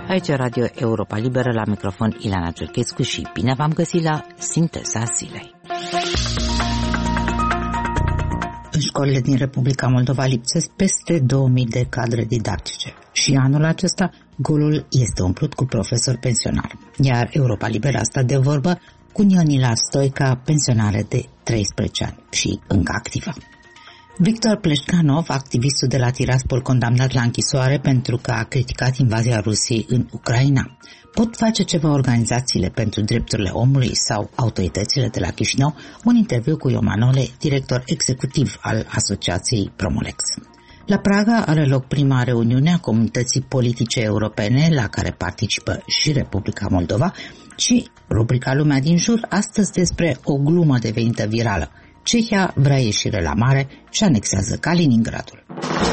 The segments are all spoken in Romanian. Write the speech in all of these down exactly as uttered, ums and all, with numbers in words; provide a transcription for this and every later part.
Aici Radio Europa Liberă, la microfon Ileana Cerchescu și bine v-am găsit la Sinteza Zilei. În școlile din Republica Moldova lipsesc peste două mii de cadre didactice și anul acesta golul este umplut cu profesori pensionari, iar Europa Liberă a stat de vorbă cu Nionila Stoica, pensionară de treisprezece ani și încă activă. Victor Pleșcanov, activistul de la Tiraspol, condamnat la închisoare pentru că a criticat invazia Rusiei în Ucraina. Pot face ceva organizațiile pentru drepturile omului sau autoritățile de la Chișinău? Un interviu cu Iomanole, director executiv al Asociației Promolex. La Praga are loc prima reuniune a comunității politice europene la care participă și Republica Moldova și rubrica Lumea din jur, astăzi despre o glumă devenită virală. Cehia vrea ieșire la mare și anexează Kaliningradul.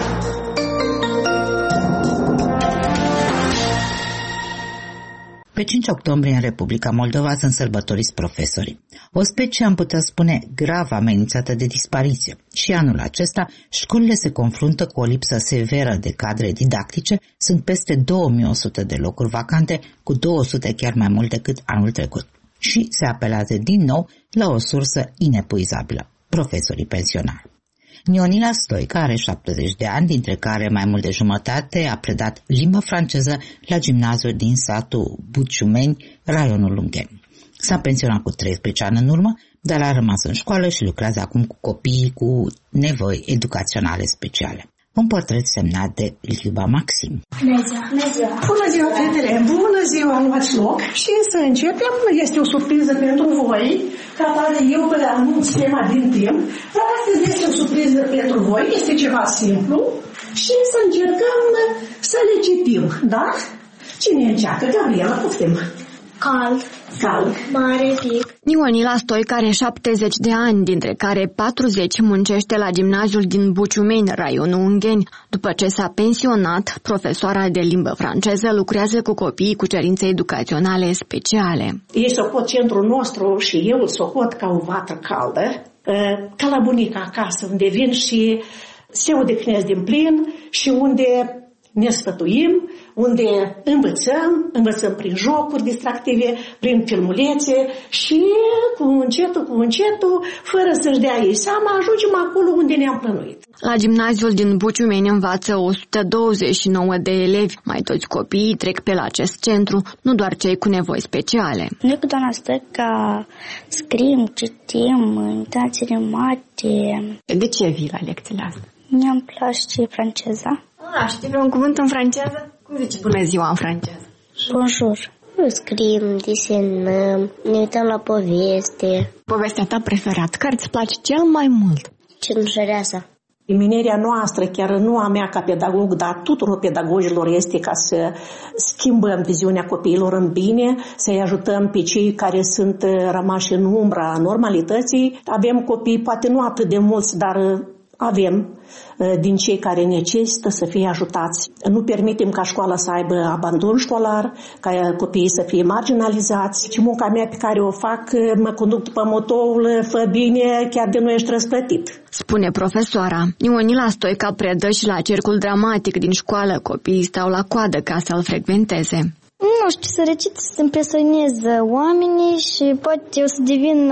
Pe cinci octombrie în Republica Moldova sunt sărbătoriți profesorii. O specie, am putea spune, grav amenințată de dispariție. Și anul acesta școlile se confruntă cu o lipsă severă de cadre didactice, sunt peste două mii o sută de locuri vacante, cu două sute chiar mai mult decât anul trecut. Și se apelează din nou la o sursă inepuizabilă, profesorii pensionari. Nionila Stoica are șaptezeci de ani, dintre care mai mult de jumătate a predat limba franceză la gimnaziul din satul Buciumeni, raionul Ungheni. S-a pensionat cu treisprezece ani în urmă, dar a rămas în școală și lucrează acum cu copiii cu nevoi educaționale speciale. Un portret semnat de Liuba Maxim. Bună ziua! Bună ziua, fetele! Bună ziua, luați loc! Și să începem. Este o surpriză pentru voi, ca atare eu vă anunț tema din timp, dar astăzi este o surpriză pentru voi, este ceva simplu și să încercăm să le citim, da? Cine încearcă? Gabriela, poftim! Cald. Cald. Mare pic. Nionila Stoica are șaptezeci de ani, dintre care patruzeci muncește la gimnaziul din Buciumeni, raionul Ungheni. După ce s-a pensionat, profesoara de limbă franceză lucrează cu copiii cu cerințe educaționale speciale. Ei socot centrul nostru și eu îl socot ca o vatră caldă, ca la bunica acasă, unde vin și se odihnesc din plin și unde ne sfătuim, unde învățăm, învățăm prin jocuri distractive, prin filmulețe și cu încetul, cu încetul, fără să-și dea ei seama, ajungem acolo unde ne-am plănuit. La gimnaziul din Buciumeni învață o sută douăzeci și nouă de elevi. Mai toți copiii trec pe la acest centru, nu doar cei cu nevoi speciale. Noi cu doamna Stoica scriem, citim, unitățile mate. De ce vii la lecțiile astea? Mi-am place franceza. Ah, știi vreun cuvânt în franceză? Cum zici bună ziua în franceză? Bonjour. Scriem, desenăm, ne uităm la poveste. Povestea ta preferată, care îți place cel mai mult? Cinușăreasa. Menirea noastră, chiar nu a mea ca pedagog, dar tuturor pedagogilor, este ca să schimbăm viziunea copiilor în bine, să-i ajutăm pe cei care sunt rămași în umbra normalității. Avem copii, poate nu atât de mulți, dar avem din cei care necesită să fie ajutați. Nu permitem ca școala să aibă abandon școlar, ca copiii să fie marginalizați. Și munca mea pe care o fac, mă conduc după motoul fă bine, chiar de nu ești răsplătit. Spune profesoara. Nionila Stoica predă și la cercul dramatic din școală. Copiii stau la coadă ca să-l frecventeze. Nu știu, să recit, să impresionez oamenii și poate o să devin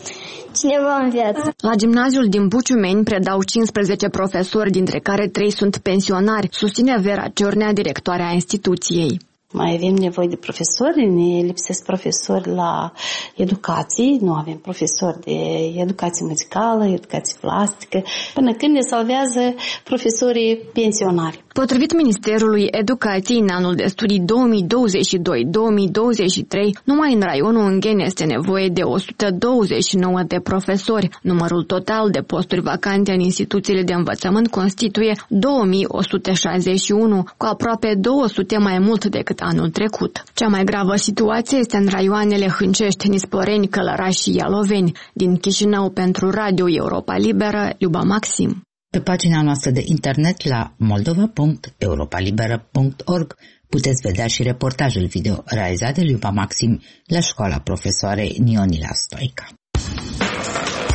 cineva în viață. La gimnaziul din Buciumeni predau cincisprezece profesori, dintre care trei sunt pensionari, susține Vera Ciornea, directoarea instituției. Mai avem nevoie de profesori, ne lipsesc profesori la educații, nu avem profesori de educație muzicală, educație plastică, până când ne salvează profesorii pensionari. Potrivit Ministerului Educației, în anul de studii două mii douăzeci și doi două mii douăzeci și trei, numai în raionul Ungheni este nevoie de o sută douăzeci și nouă de profesori. Numărul total de posturi vacante în instituțiile de învățământ constituie două mii o sută șaizeci și unu, cu aproape două sute mai mult decât anul trecut. Cea mai gravă situație este în raioanele Hâncești, Nisporeni, Călărași și Ialoveni. Din Chișinău, pentru Radio Europa Liberă, Liuba Maxim. Pe pagina noastră de internet la moldova punct europa liberă punct org puteți vedea și reportajul video realizat de Liuba Maxim la școala profesoarei Nionila Stoica.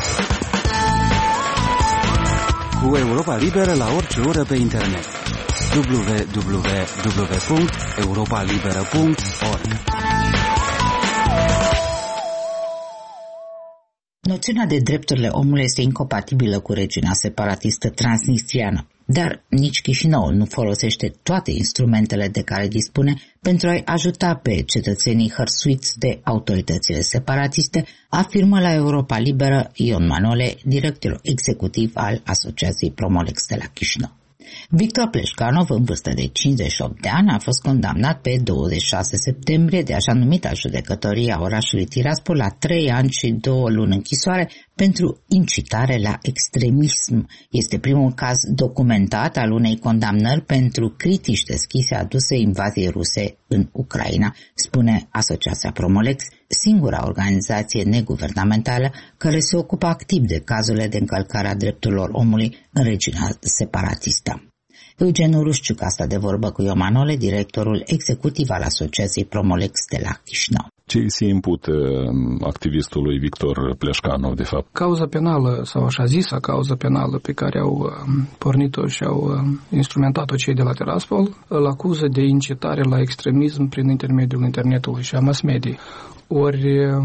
Cu Europa Liberă la orice oră pe internet. w w w punct europa liberă punct org. Noțiunea de drepturile omului este incompatibilă cu regiunea separatistă transnistriană, dar nici Chișinăul nu folosește toate instrumentele de care dispune pentru a-i ajuta pe cetățenii hărțuiți de autoritățile separatiste, afirmă la Europa Liberă Ion Manole, directorul executiv al Asociației Promolex de la Chișinău. Victor Pleșcanov, în vârstă de cincizeci și opt de ani, a fost condamnat pe douăzeci și șase septembrie de așa numita judecătorie a orașului Tiraspol la trei ani și două luni închisoare pentru incitare la extremism. Este primul caz documentat al unei condamnări pentru critici deschise aduse invaziei ruse în Ucraina, spune Asociația Promolex, singura organizație neguvernamentală care se ocupă activ de cazurile de încălcare a drepturilor omului în regiunea separatistă. Eugen Urușciuc a stat de vorbă cu Ion Manole, directorul executiv al Asociației Promolex de la Chișinău. Ce îi se impută activistului Victor Pleșcanov, de fapt? Cauza penală, sau așa zisă cauza penală pe care au pornit-o și au instrumentat-o cei de la Tiraspol, îl acuză de incitare la extremism prin intermediul internetului și a mass media. Ori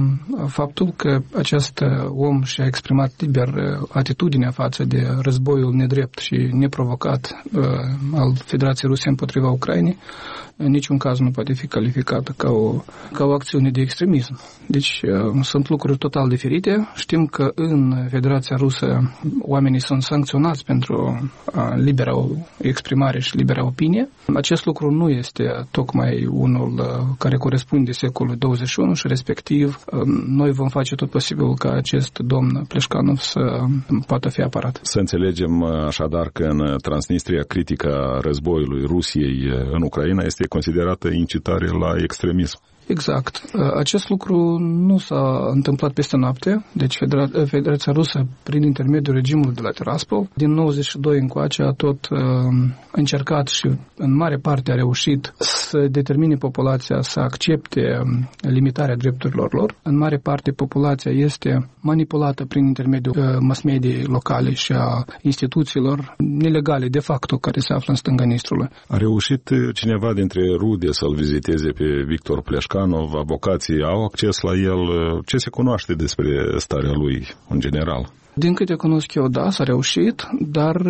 faptul că acest om și-a exprimat liber atitudinea față de războiul nedrept și neprovocat uh, al Federației Ruse împotriva Ucrainei, în niciun caz nu poate fi calificată ca o, ca o acțiune de extremism. Deci uh, sunt lucruri total diferite. Știm că în Federația Rusă oamenii sunt sancționați pentru uh, libera exprimare și libera opinie. Acest lucru nu este tocmai unul uh, care corespunde secolului douăzeci și unu și respectiv noi vom face tot posibilul ca acest domn Pleșcanov să poată fi apărat. Să înțelegem așadar că în Transnistria critica războiului Rusiei în Ucraina este considerată incitare la extremism. Exact. Acest lucru nu s-a întâmplat peste noapte, deci Federa- Federația Rusă, prin intermediul regimului de la Tiraspol, din nouăzeci și doi încoace a tot uh, încercat și în mare parte a reușit să determine populația să accepte limitarea drepturilor lor. În mare parte populația este manipulată prin intermediul uh, mass mediei locale și a instituțiilor nelegale de facto care se află în stânga Nistrului. A reușit cineva dintre rude să-l viziteze pe Victor Pleșcanov? Avocații au acces la el? Ce se cunoaște despre starea lui în general? Din câte cunosc eu, da, s-a reușit, dar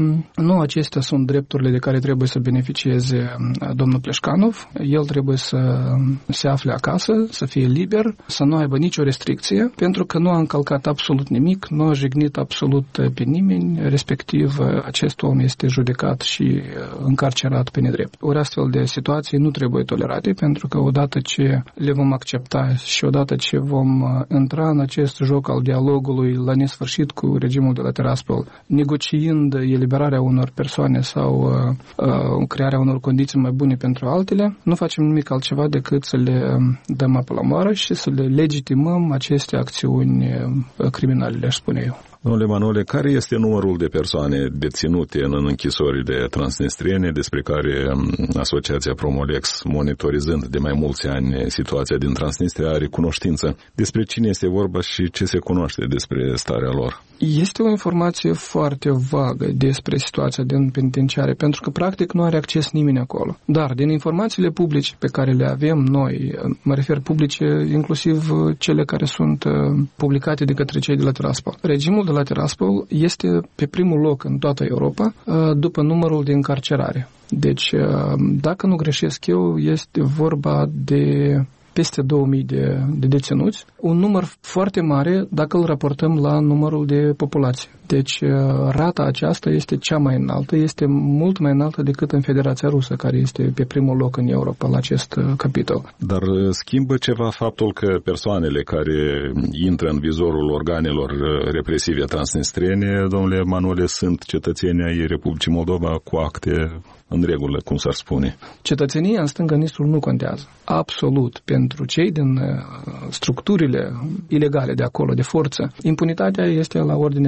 nu acestea sunt drepturile de care trebuie să beneficieze domnul Pleșcanov. El trebuie să se afle acasă, să fie liber, să nu aibă nicio restricție, pentru că nu a încălcat absolut nimic, nu a jignit absolut pe nimeni, respectiv acest om este judecat și încarcerat pe nedrept. Ori astfel de situații nu trebuie tolerate, pentru că odată ce le vom accepta și odată ce vom intra în acest joc al dialogului la nesfârșit cu regimul de la Tiraspol, negociind eliberarea unor persoane sau uh, uh, crearea unor condiții mai bune pentru altele, nu facem nimic altceva decât să le dăm apă la moară și să le legitimăm aceste acțiuni uh, criminale, aș spune eu. Domnule Manole, care este numărul de persoane deținute în închisorile transnistriene despre care Asociația Promolex, monitorizând de mai mulți ani situația din Transnistria, are cunoștință? Despre cine este vorba și ce se cunoaște despre starea lor? Este o informație foarte vagă despre situația din penitenciare, pentru că practic nu are acces nimeni acolo. Dar din informațiile publice pe care le avem noi, mă refer publice inclusiv cele care sunt publicate de către cei de la Tiraspol, regimul de la Tiraspol este pe primul loc în toată Europa după numărul de încarcerare. Deci, dacă nu greșesc eu, este vorba de peste două mii de, de deținuți, un număr foarte mare dacă îl raportăm la numărul de populație. Deci rata aceasta este cea mai înaltă, este mult mai înaltă decât în Federația Rusă, care este pe primul loc în Europa la acest capitol. Dar schimbă ceva faptul că persoanele care intră în vizorul organelor represive transnistriene, domnule Manole, sunt cetățenii ai Republicii Moldova cu acte în regulă, cum s-ar spune? Cetățenia în stânga Nistrului nu contează. Absolut. Pentru cei din structurile ilegale de acolo, de forță, impunitatea este la ordinea zilei.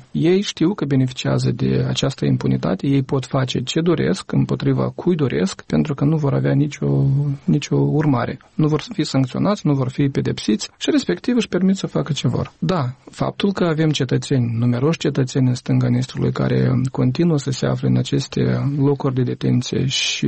Ei știu că beneficiază de această impunitate, ei pot face ce doresc, împotriva cui doresc, pentru că nu vor avea nicio, nicio urmare. Nu vor fi sancționați, nu vor fi pedepsiți și respectiv își permit să facă ce vor. Da, faptul că avem cetățeni, numeroși cetățeni în stânga Nistrului care continuă să se afle în aceste locuri de detenție și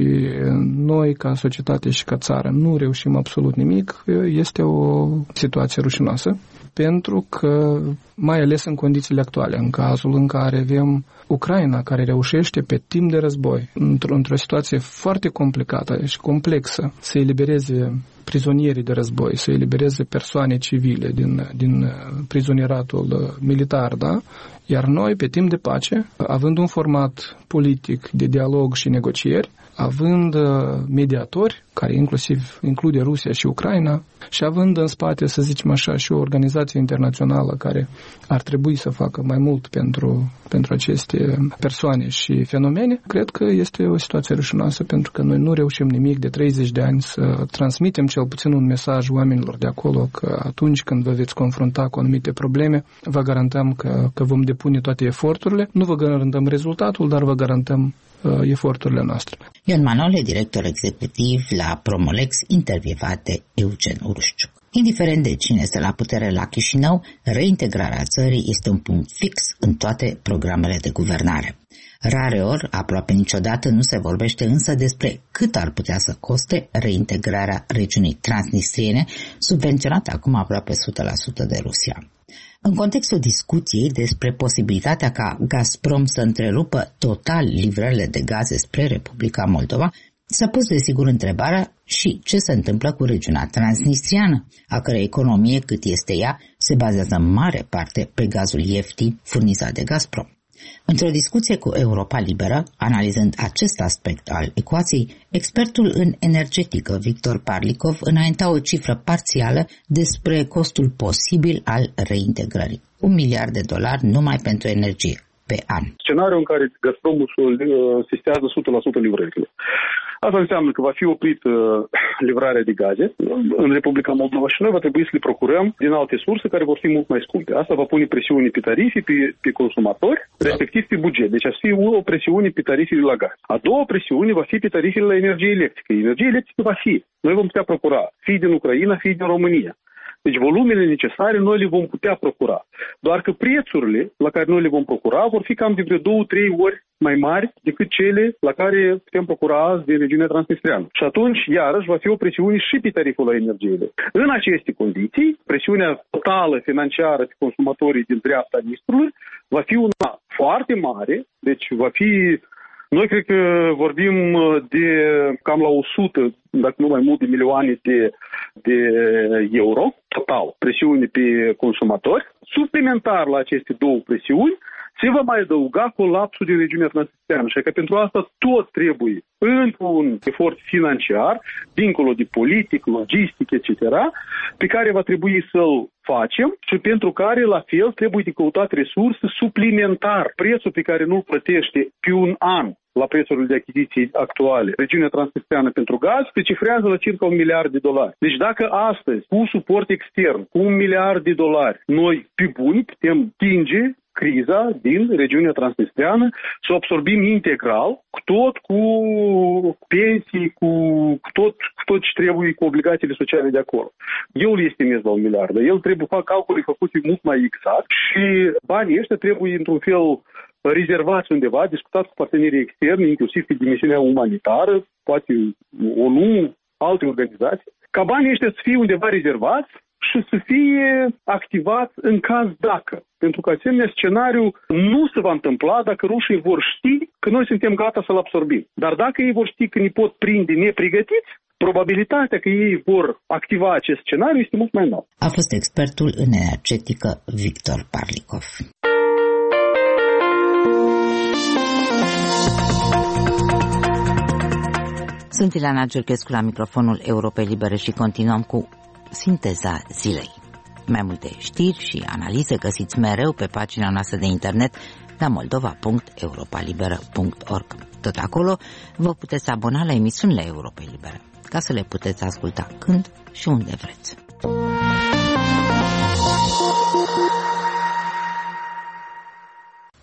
noi ca societate și ca țară nu reușim absolut nimic, este o situație rușinoasă, pentru că, mai ales în condițiile actuale, în cazul în care avem Ucraina care reușește pe timp de război, într-o, într-o situație foarte complicată și complexă, să elibereze prizonierii de război, să elibereze persoane civile din, din prizonieratul militar, da? Iar noi, pe timp de pace, având un format politic de dialog și negocieri, având mediatori, care inclusiv include Rusia și Ucraina, și având în spate, să zicem așa, și o organizație internațională care ar trebui să facă mai mult pentru, pentru aceste persoane și fenomene, cred că este o situație rușinoasă, pentru că noi nu reușim nimic de treizeci de ani să transmitem cel puțin un mesaj oamenilor de acolo că atunci când vă veți confrunta cu anumite probleme, vă garantăm că, că vom depune toate eforturile. Nu vă garantăm rezultatul, dar vă garantăm eforturile noastre. Ion Manole, director executiv la Promolex, intervievat de Eugen Urușciuc. Indiferent de cine este la putere la Chișinău, reintegrarea țării este un punct fix în toate programele de guvernare. Rareori, aproape niciodată, nu se vorbește însă despre cât ar putea să coste reintegrarea regiunii transnistriene, subvenționată acum aproape o sută la sută de Rusia. În contextul discuției despre posibilitatea ca Gazprom să întrerupă total livrările de gaze spre Republica Moldova, s-a pus desigur întrebarea și ce se întâmplă cu regiunea transnistriană, a cărei economie, cât este ea, se bazează în mare parte pe gazul ieftin furnizat de Gazprom. Într-o discuție cu Europa Liberă, analizând acest aspect al ecuației, expertul în energetică Victor Parlikov înainta o cifră parțială despre costul posibil al reintegrării. Un miliard de dolari numai pentru energie pe an. Scenariul în care Gazpromul sistează o sută la sută livrările. Asta înseamnă că va fi oprit uh, livrarea de gaze în Republica Moldova și noi va trebui să le procurăm din alte surse care vor fi mult mai scumpe. Asta va pune presiune pe tarife, pe, pe consumatori, respectiv pe buget. Deci ar fi o presiune pe tarifele la gaz. A doua presiune va fi pe tarifele la energie electrică. Energie electrică va fi. Noi vom putea procura fie din Ucraina, fie din România. Deci volumele necesare noi le vom putea procura. Doar că prețurile la care noi le vom procura vor fi cam de vreo două, trei ori mai mari decât cele la care putem procura azi din regiunea transnistriană. Și atunci, iarăși, va fi o presiune și pe tariful la energie. În aceste condiții, presiunea totală financiară pe consumatorii din dreapta Nistrului va fi una foarte mare, deci va fi... Noi cred că vorbim de cam la o sută, dacă nu mai mult, de milioane de, de euro total, presiune pe consumatori. Suplimentar la aceste două presiuni se va mai adăuga colapsul din regiunea transnistriană. Și că pentru asta tot trebuie, într-un efort financiar, dincolo de politic, logistic, et cetera, pe care va trebui să-l facem și pentru care, la fel, trebuie de căutat resurse suplimentar. Prețul pe care nu-l plătește pe un an la prețurile de achiziții actuale, regiunea transnistriană pentru gaz, se cifrează la circa un miliard de dolari. Deci dacă astăzi, cu suport extern, cu un miliard de dolari, noi, pe buni, putem tinge criza din regiunea transnistriană, să o absorbim integral, cu tot cu pensii, cu tot, cu tot ce trebuie, cu obligațiile sociale de acolo. El este mes la un miliard. El trebuie fac calcule făcute mult mai exact și banii ăștia trebuie, într-un fel, rezervați undeva, discutat cu partenerii externi, inclusiv pe dimensiunea umanitară, poate ONU, alte organizații, ca banii ăștia să fie undeva rezervați și să fie activați în caz dacă. Pentru că asemenea scenariu nu se va întâmpla dacă rușii vor ști că noi suntem gata să-l absorbim. Dar dacă ei vor ști că ne pot prinde nepregătiți, probabilitatea că ei vor activa acest scenariu este mult mai înaltă. A fost expertul în energetică Victor Parlikov. Sunt Ileana Giurchescu la microfonul Europei Libere și continuăm cu sinteza zilei. Mai multe știri și analize găsiți mereu pe pagina noastră de internet la moldova punct europa liberă punct org. Tot acolo vă puteți abona la emisiunile Europei Libere, ca să le puteți asculta când și unde vreți.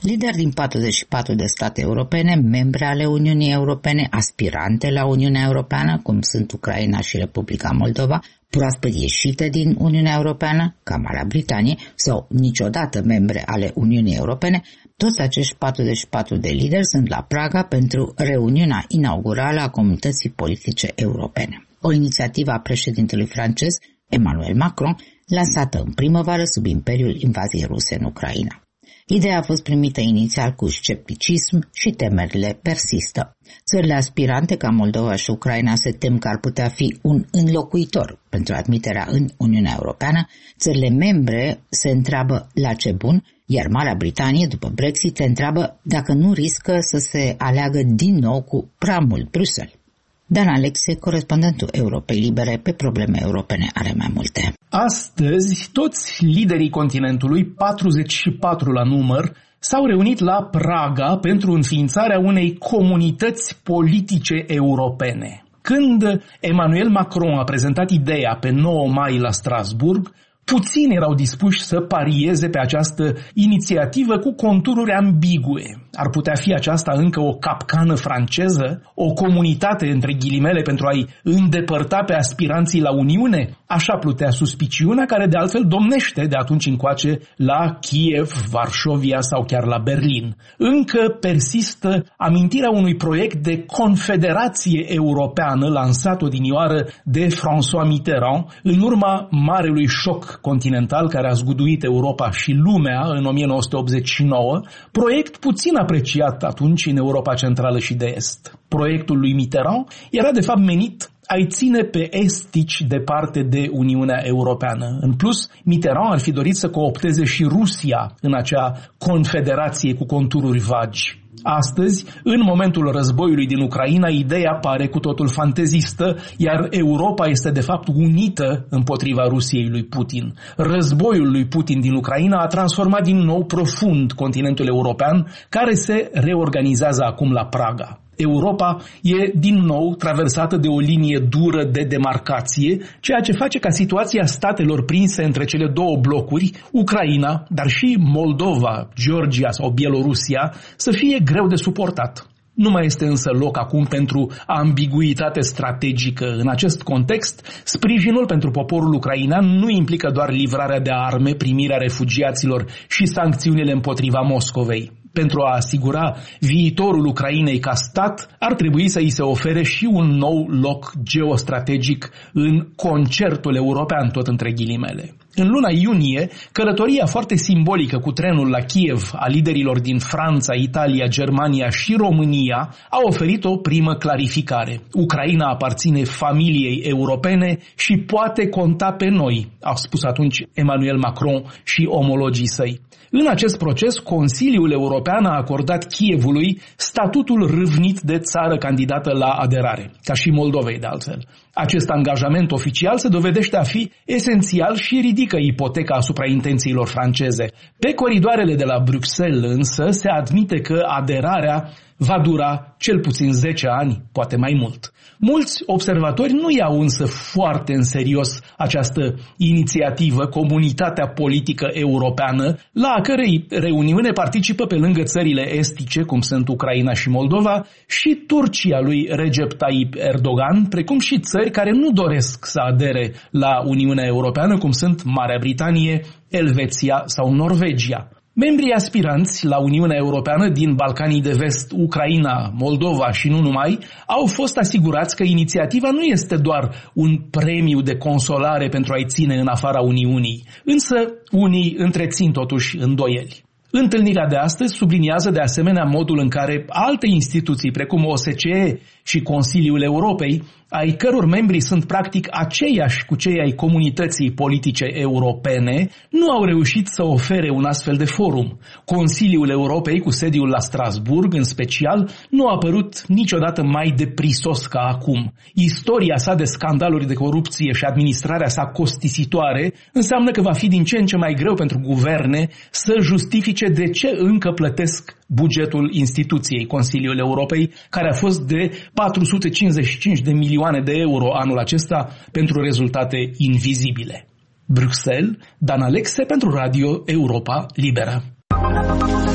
Lideri din patruzeci și patru de state europene, membre ale Uniunii Europene, aspirante la Uniunea Europeană, cum sunt Ucraina și Republica Moldova, proaspăt ieșite din Uniunea Europeană, ca Marea Britanie, sau niciodată membre ale Uniunii Europene, toți acești patruzeci și patru de lideri sunt la Praga pentru reuniunea inaugurală a Comunității Politice Europene. O inițiativă a președintelui francez, Emmanuel Macron, lansată în primăvară sub imperiul invaziei ruse în Ucraina. Ideea a fost primită inițial cu scepticism și temerile persistă. Țările aspirante ca Moldova și Ucraina se tem că ar putea fi un înlocuitor pentru admiterea în Uniunea Europeană, țările membre se întreabă la ce bun, iar Marea Britanie, după Brexit, se întreabă dacă nu riscă să se aleagă din nou cu prea mult Bruxelles. Dan Alexe, corespondentul Europei Libere pe probleme europene, are mai multe. Astăzi, toți liderii continentului, patruzeci și patru la număr, s-au reunit la Praga pentru înființarea unei comunități politice europene. Când Emmanuel Macron a prezentat ideea pe nouă mai la Strasburg, puțini erau dispuși să parieze pe această inițiativă cu contururi ambigue. Ar putea fi aceasta încă o capcană franceză? O comunitate, între ghilimele, pentru a-i îndepărta pe aspiranții la Uniune? Așa plutea suspiciunea care de altfel domnește de atunci încoace la Kiev, Varșovia sau chiar la Berlin. Încă persistă amintirea unui proiect de confederație europeană lansat odinioară de François Mitterrand în urma marelui șoc continental care a zguduit Europa și lumea în o mie nouă sute optzeci și nouă, proiect puțin apreciat atunci în Europa Centrală și de Est. Proiectul lui Mitterrand era de fapt menit a-i ține pe estici departe de Uniunea Europeană. În plus, Mitterrand ar fi dorit să coopteze și Rusia în acea confederație cu contururi vagi. Astăzi, în momentul războiului din Ucraina, ideea pare cu totul fantezistă, iar Europa este de fapt unită împotriva Rusiei lui Putin. Războiul lui Putin din Ucraina a transformat din nou profund continentul european, care se reorganizează acum la Praga. Europa e din nou traversată de o linie dură de demarcație, ceea ce face ca situația statelor prinse între cele două blocuri, Ucraina, dar și Moldova, Georgia sau Bielorusia, să fie greu de suportat. Nu mai este însă loc acum pentru ambiguitate strategică. În acest context, sprijinul pentru poporul ucrainean nu implică doar livrarea de arme, primirea refugiaților și sancțiunile împotriva Moscovei. Pentru a asigura viitorul Ucrainei ca stat, ar trebui să îi se ofere și un nou loc geostrategic în concertul european, tot între ghilimele. În luna iunie, călătoria foarte simbolică cu trenul la Kiev a liderilor din Franța, Italia, Germania și România a oferit o primă clarificare. Ucraina aparține familiei europene și poate conta pe noi, a spus atunci Emmanuel Macron și omologii săi. În acest proces, Consiliul European a acordat Kievului statutul râvnit de țară candidată la aderare, ca și Moldovei de altfel. Acest angajament oficial se dovedește a fi esențial și ridică ipoteca asupra intențiilor franceze. Pe coridoarele de la Bruxelles însă se admite că aderarea va dura cel puțin zece ani, poate mai mult. Mulți observatori nu iau însă foarte în serios această inițiativă, Comunitatea Politică Europeană, la a cărei reuniune participă pe lângă țările estice, cum sunt Ucraina și Moldova, și Turcia lui Recep Tayyip Erdogan, precum și țări care nu doresc să adere la Uniunea Europeană, cum sunt Marea Britanie, Elveția sau Norvegia. Membrii aspiranți la Uniunea Europeană din Balcanii de Vest, Ucraina, Moldova și nu numai, au fost asigurați că inițiativa nu este doar un premiu de consolare pentru a-i ține în afara Uniunii, însă unii întrețin totuși îndoieli. Întâlnirea de astăzi subliniază de asemenea modul în care alte instituții, precum O S C E și Consiliul Europei, ai căror membri sunt practic aceiași cu cei ai comunității politice europene, nu au reușit să ofere un astfel de forum. Consiliul Europei, cu sediul la Strasburg în special, nu a părut niciodată mai deprisos ca acum. Istoria sa de scandaluri de corupție și administrarea sa costisitoare înseamnă că va fi din ce în ce mai greu pentru guverne să justifice de ce încă plătesc bugetul instituției Consiliul Europei, care a fost de patru sute cincizeci și cinci de milioane de euro anul acesta pentru rezultate invizibile. Bruxelles, Dan Alexe pentru Radio Europa Liberă. În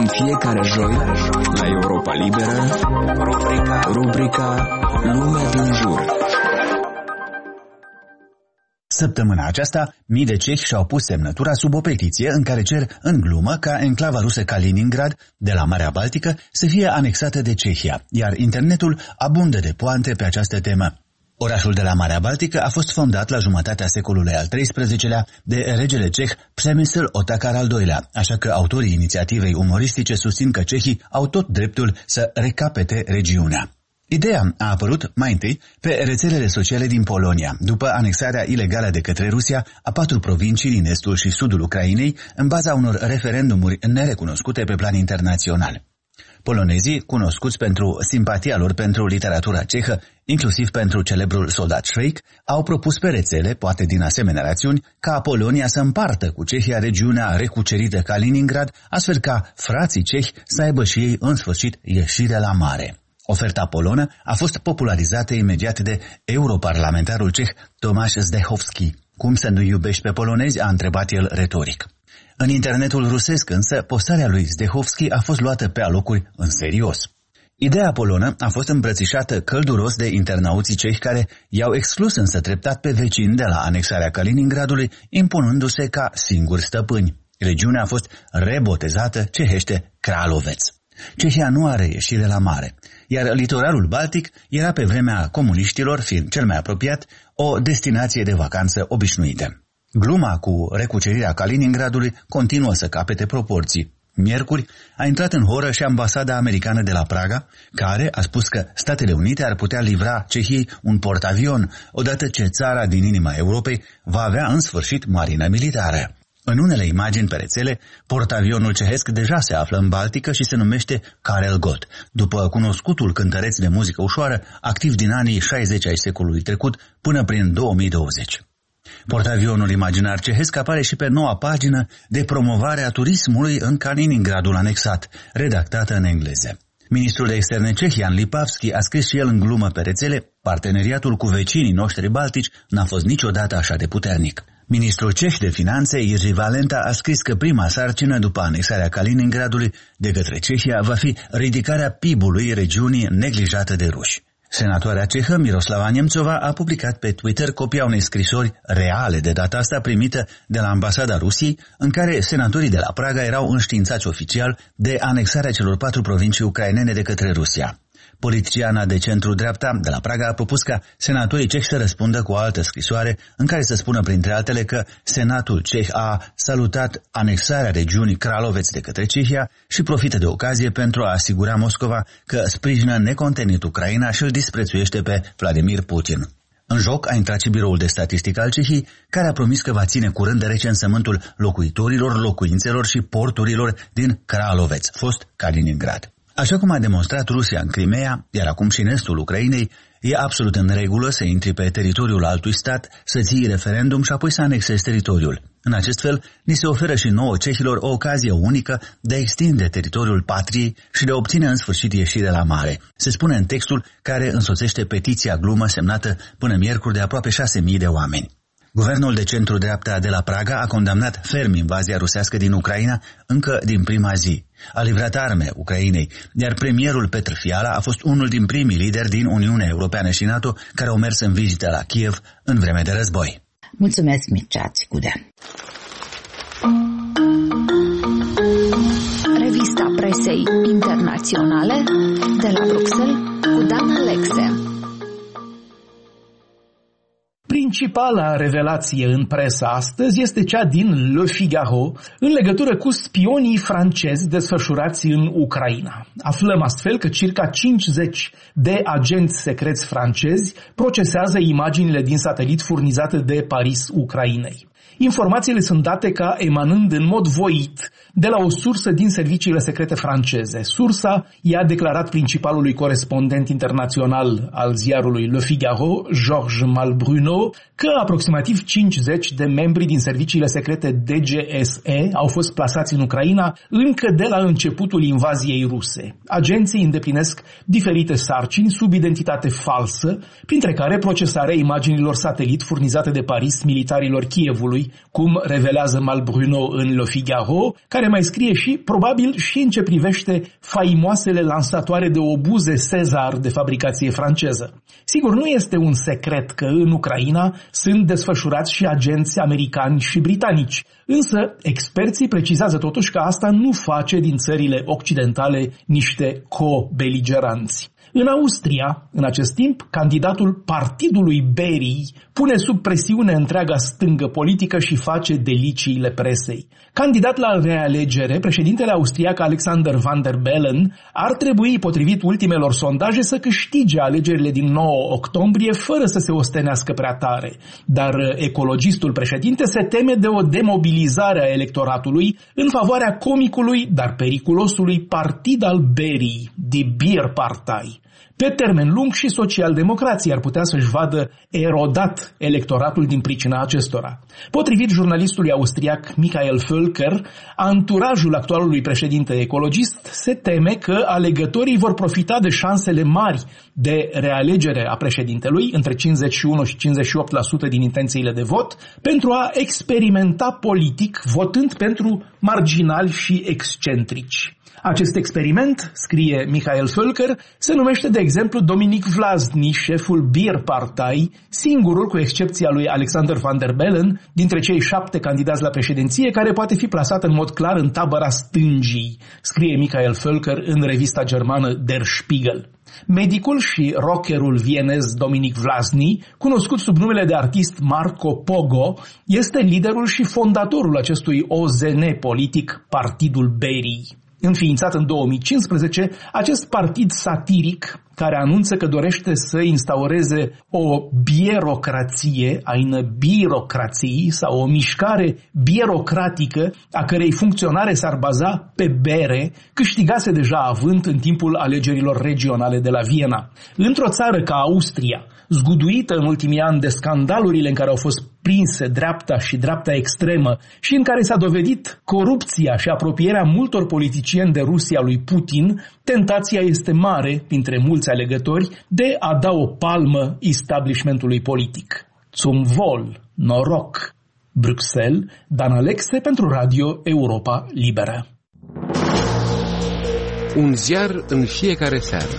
fiecare joi, la Europa Liberă, rubrica, rubrica Lumea din jur. Săptămâna aceasta, mii de cehi și-au pus semnătura sub o petiție în care cer în glumă ca enclava rusă Kaliningrad, de la Marea Baltică, să fie anexată de Cehia, iar internetul abundă de poante pe această temă. Orașul de la Marea Baltică a fost fondat la jumătatea secolului al treisprezecelea de regele ceh Přemysl Otakar al doilea, așa că autorii inițiativei umoristice susțin că cehii au tot dreptul să recapete regiunea. Ideea a apărut mai întâi pe rețelele sociale din Polonia, după anexarea ilegală de către Rusia a patru provincii din estul și sudul Ucrainei, în baza unor referendumuri nerecunoscute pe plan internațional. Polonezii, cunoscuți pentru simpatia lor pentru literatura cehă, inclusiv pentru celebrul soldat Shrek, au propus pe rețele, poate din asemenea rațiuni, ca Polonia să împartă cu Cehia regiunea recucerită Kaliningrad, astfel ca frații cehi să aibă și ei în sfârșit ieșire la mare. Oferta polonă a fost popularizată imediat de europarlamentarul ceh Tomasz Zdechovský. Cum să nu iubești pe polonezi? A întrebat el retoric. În internetul rusesc însă, postarea lui Zdechovský a fost luată pe alocuri în serios. Ideea polonă a fost îmbrățișată călduros de internauții cehi care i-au exclus însă treptat pe vecini de la anexarea Kaliningradului, impunându-se ca singuri stăpâni. Regiunea a fost rebotezată cehește Kraloveț. Cehia nu are ieșire la mare, iar litoralul baltic era pe vremea comuniștilor, fiind cel mai apropiat, o destinație de vacanță obișnuită. Gluma cu recucerirea Kaliningradului continuă să capete proporții. Miercuri a intrat în horă și ambasada americană de la Praga, care a spus că Statele Unite ar putea livra Cehiei un portavion, odată ce țara din inima Europei va avea în sfârșit marină militară. În unele imagini pe rețele, portavionul cehesc deja se află în Baltică și se numește Karel Gott, după cunoscutul cântăreț de muzică ușoară, activ din anii șaizeci ai secolului trecut până prin două mii douăzeci. Portavionul imaginar cehesc apare și pe noua pagină de promovare a turismului în Kaliningradul anexat, redactată în engleză. Ministrul de externe ceh Jan Lipavský a scris și el în glumă pe rețele: parteneriatul cu vecinii noștri baltici n-a fost niciodată așa de puternic. Ministrul ceh de finanțe, Jiří Valenta, a scris că prima sarcină după anexarea Kaliningradului de către Cehia va fi ridicarea P I B-ului regiunii neglijată de ruși. Senatoarea cehă Miroslava Nemțova a publicat pe Twitter copia unei scrisori reale de data asta primită de la ambasada Rusiei, în care senatorii de la Praga erau înștiințați oficial de anexarea celor patru provincii ucrainene de către Rusia. Politiciana de centru-dreapta de la Praga a propus ca senatorii cehi să răspundă cu o altă scrisoare în care să spună printre altele că Senatul ceh a salutat anexarea regiunii Kraloveț de către Cehia și profită de ocazie pentru a asigura Moscova că sprijină necontenit Ucraina și îl disprețuiește pe Vladimir Putin. În joc a intrat și biroul de statistică al Cehiei, care a promis că va ține curând de recensământul locuitorilor, locuințelor și porturilor din Kraloveț, fost Kaliningrad. Așa cum a demonstrat Rusia în Crimea, iar acum și în estul Ucrainei, e absolut în regulă să intri pe teritoriul altui stat, să ții referendum și apoi să anexezi teritoriul. În acest fel, ni se oferă și nouă cehilor o ocazie unică de a extinde teritoriul patriei și de a obține în sfârșit ieșire la mare. Se spune în textul care însoțește petiția glumă semnată până miercuri de aproape șase mii de oameni. Guvernul de centru-dreapta de la Praga a condamnat ferm invazia rusească din Ucraina încă din prima zi. A livrat arme Ucrainei, iar premierul Petr Fiala a fost unul din primii lideri din Uniunea Europeană și NATO care au mers în vizită la Kiev în vreme de război. Mulțumesc, Mircea Țicudea. Revista presei internaționale de la Bruxelles cu Dan Alexe. Principala revelație în presă astăzi este cea din Le Figaro în legătură cu spionii francezi desfășurați în Ucraina. Aflăm astfel că circa cincizeci de agenți secreți francezi procesează imaginile din satelit furnizate de Paris Ucrainei. Informațiile sunt date ca emanând în mod voit de la o sursă din serviciile secrete franceze. Sursa i-a declarat principalului corespondent internațional al ziarului Le Figaro, Georges Malbruno, că aproximativ cincizeci de membri din serviciile secrete D G S E au fost plasați în Ucraina încă de la începutul invaziei ruse. Agenții îndeplinesc diferite sarcini sub identitate falsă, printre care procesarea imaginilor satelit furnizate de Paris militarilor Kievului lui, cum revelează Malbruno în Le Figaro, care mai scrie și, probabil, și în ce privește faimoasele lansatoare de obuze Cezar de fabricație franceză. Sigur, nu este un secret că în Ucraina sunt desfășurați și agenți americani și britanici, însă experții precizează totuși că asta nu face din țările occidentale niște co-beligeranți. În Austria, în acest timp, candidatul partidului Berii pune sub presiune întreaga stângă politică și face deliciile presei. Candidat la realegere, președintele austriac Alexander Van der Bellen ar trebui, potrivit ultimelor sondaje, să câștige alegerile din nouă octombrie fără să se ostenească prea tare. Dar ecologistul președinte se teme de o demobilizare a electoratului în favoarea comicului, dar periculosului partid al Berii, Die Bierpartei. Pe termen lung și socialdemocrații ar putea să-și vadă erodat electoratul din pricina acestora. Potrivit jurnalistului austriac Michael Völker, anturajul actualului președinte ecologist se teme că alegătorii vor profita de șansele mari de realegere a președintelui, între cincizeci și unu și cincizeci și opt la sută din intențiile de vot, pentru a experimenta politic, votând pentru marginali și excentrici. Acest experiment, scrie Michael Völker, se numește de exemplu Dominic Vlasny, șeful Bierpartei, singurul, cu excepția lui Alexander Van der Bellen, dintre cei șapte candidați la președinție, care poate fi plasat în mod clar în tabăra stângii, scrie Michael Völker în revista germană Der Spiegel. Medicul și rockerul vienez Dominic Vlasny, cunoscut sub numele de artist Marco Pogo, este liderul și fondatorul acestui O Z N politic, Partidul Berii. Înființat în două mii cincisprezece, acest partid satiric, care anunță că dorește să instaureze o bierocrație, eine birocrații, sau o mișcare bierocratică, a cărei funcționare s-ar baza pe bere, câștigase deja avânt în timpul alegerilor regionale de la Viena. Într-o țară ca Austria, zguduită în ultimii ani de scandalurile în care au fost prinse dreapta și dreapta extremă și în care s-a dovedit corupția și apropierea multor politicieni de Rusia lui Putin, tentația este mare, printre mulți alegători, de a da o palmă establishmentului politic. Zum Wohl, noroc! Bruxelles, Dan Alexe pentru Radio Europa Liberă. Un ziar în fiecare seară.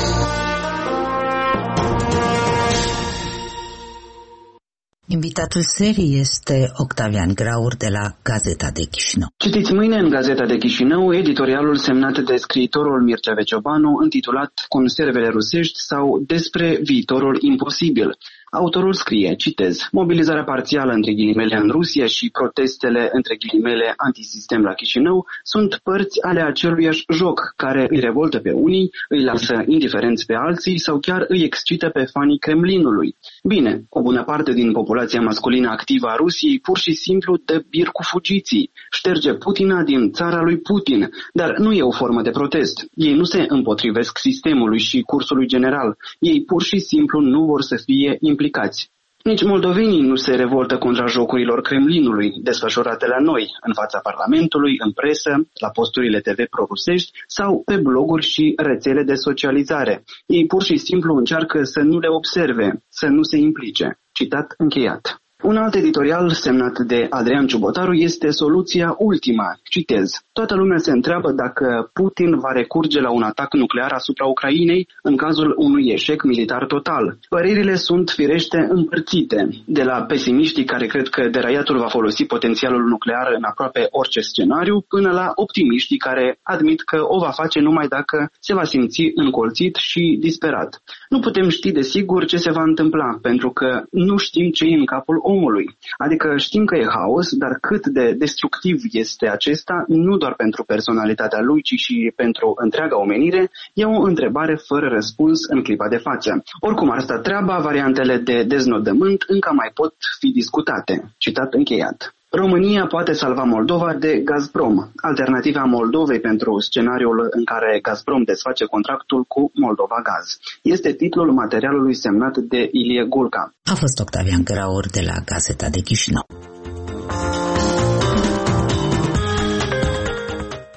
Invitatul serii este Octavian Graur de la Gazeta de Chișinău. Citiți mâine în Gazeta de Chișinău editorialul semnat de scriitorul Mircea Veciobanu, intitulat Conservele rusești sau Despre viitorul imposibil. Autorul scrie, citez, mobilizarea parțială între ghilimele în Rusia și protestele între ghilimele antisistem la Chișinău sunt părți ale aceluiași joc care îi revoltă pe unii, îi lasă indiferenți pe alții sau chiar îi excită pe fanii Kremlinului. Bine, o bună parte din populația masculină activă a Rusiei pur și simplu dă bir cu fugiții, șterge Putina din țara lui Putin, dar nu e o formă de protest. Ei nu se împotrivesc sistemului și cursului general, ei pur și simplu nu vor să fie implicați. Nici moldovenii nu se revoltă contra jocurilor Kremlinului, desfășurate la noi, în fața Parlamentului, în presă, la posturile T V prorusești sau pe bloguri și rețele de socializare. Ei pur și simplu încearcă să nu le observe, să nu se implice. Citat încheiat. Un alt editorial semnat de Adrian Ciubotaru este soluția ultima. Citez. Toată lumea se întreabă dacă Putin va recurge la un atac nuclear asupra Ucrainei în cazul unui eșec militar total. Părerile sunt firește împărțite, de la pesimiștii care cred că deraiatul va folosi potențialul nuclear în aproape orice scenariu, până la optimiștii care admit că o va face numai dacă se va simți încolțit și disperat. Nu putem ști de sigur ce se va întâmpla, pentru că nu știm ce e în capul omului. Adică știm că e haos, dar cât de destructiv este acesta, nu doar pentru personalitatea lui, ci și pentru întreaga omenire, e o întrebare fără răspuns în clipa de față. Oricum ar sta treaba, variantele de deznodământ încă mai pot fi discutate. Citat încheiat. România poate salva Moldova de Gazprom, alternativa Moldovei pentru scenariul în care Gazprom desface contractul cu Moldova Gaz. Este titlul materialului semnat de Ilie Gulca. A fost Octavian Graur de la Gazeta de Chișinău.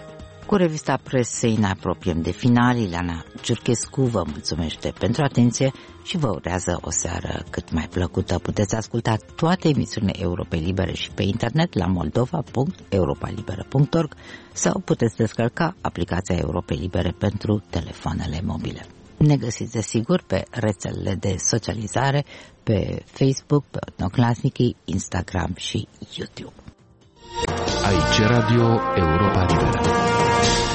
Cu revista presei ne apropiem de final. Ileana Ciurchescu vă mulțumește pentru atenție și vă urează o seară cât mai plăcută. Puteți asculta toate emisiunile Europei Libere și pe internet la moldova punct europa liberă punct org sau puteți descărca aplicația Europei Libere pentru telefoanele mobile. Ne găsiți desigur pe rețelele de socializare, pe Facebook, pe Odnoclasnici, Instagram și YouTube. Aici Radio Europa Liberă.